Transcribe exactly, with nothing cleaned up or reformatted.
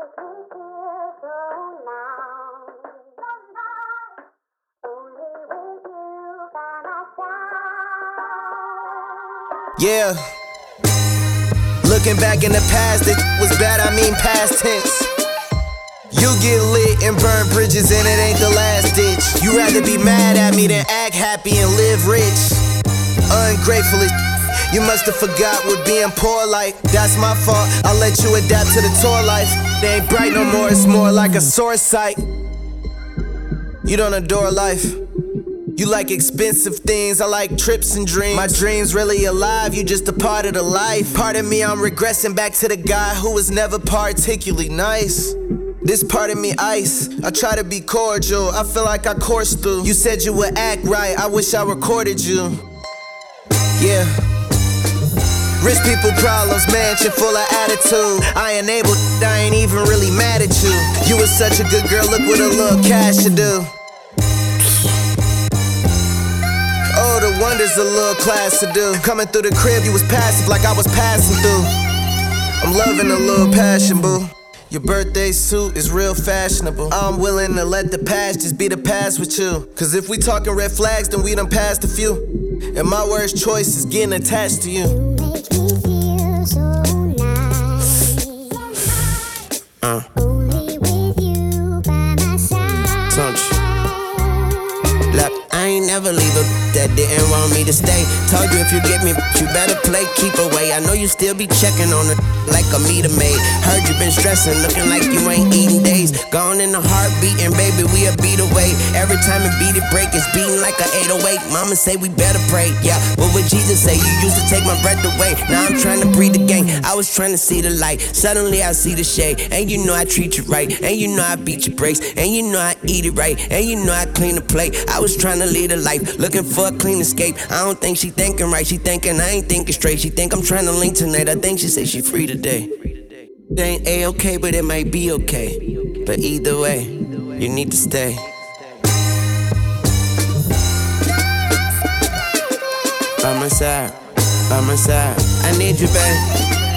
Yeah. Looking back in the past, it was bad, I mean past tense. You get lit and burn bridges and it ain't the last ditch. You rather be mad at me than act happy and live rich. Ungrateful as you must have forgot what being poor like. That's my fault, I'll let you adapt to the tour life. They ain't bright no more, it's more like a sore sight. You don't adore life. You like expensive things, I like trips and dreams. My dreams really alive, you just a part of the life. Part of me, I'm regressing back to the guy who was never particularly nice. This part of me ice, I try to be cordial, I feel like I coursed through. You said you would act right, I wish I recorded you. Yeah. Rich people problems, mansion full of attitude. I enabled, I ain't even really mad at you. You was such a good girl, look what a little cash should do. Oh, the wonders a little class to do. Coming through the crib, you was passive like I was passing through. I'm loving a little passion, boo. Your birthday suit is real fashionable. I'm willing to let the past just be the past with you. Cause if we talking red flags, then we done passed a few. And my worst choice is getting attached to you. Make me feel so nice. Uh. Only with you by my side. Don't you? Look, I ain't never leave a that didn't want me to stay. Told you if you get me, you better play, keep away. I know you still be checking on it like a meter maid. Heard you been stressing, looking like you ain't eating days. Gone in the heartbeat and baby, we a beat away. Every time it beat it break, it's beating like a eight oh eight. Mama say we better pray, yeah. What would Jesus say? You used to take my breath away. Now I'm trying to breathe again. I was trying to see the light. Suddenly I see the shade. And you know I treat you right. And you know I beat your brakes. And you know I eat it right. And you know I clean the plate. I was trying to lead a life, looking for a clean escape. I don't think she thinking right. She thinking I ain't thinking straight. She think I'm trying to link tonight. I think she said she free today. It ain't A-okay, but it might be okay. But either way, you need to stay. By my side, by my side, I need you, babe.